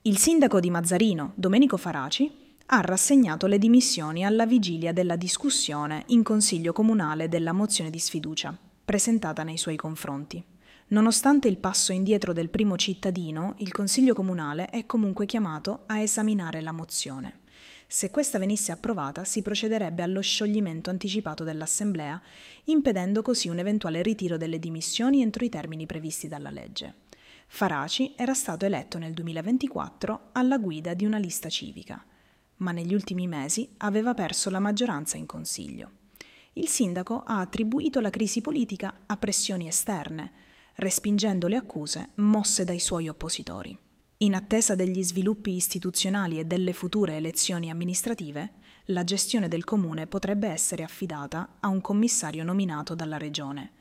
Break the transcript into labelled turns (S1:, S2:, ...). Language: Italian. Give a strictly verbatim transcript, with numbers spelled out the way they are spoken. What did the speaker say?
S1: Il sindaco di Mazzarino, Domenico Faraci, ha rassegnato le dimissioni alla vigilia della discussione in Consiglio Comunale della mozione di sfiducia presentata nei suoi confronti. Nonostante il passo indietro del primo cittadino, il Consiglio Comunale è comunque chiamato a esaminare la mozione. Se questa venisse approvata, si procederebbe allo scioglimento anticipato dell'Assemblea, impedendo così un eventuale ritiro delle dimissioni entro i termini previsti dalla legge. Faraci era stato eletto nel duemilaventiquattro alla guida di una lista civica, ma negli ultimi mesi aveva perso la maggioranza in Consiglio. Il sindaco ha attribuito la crisi politica a pressioni esterne, respingendo le accuse mosse dai suoi oppositori. In attesa degli sviluppi istituzionali e delle future elezioni amministrative, la gestione del comune potrebbe essere affidata a un commissario nominato dalla Regione,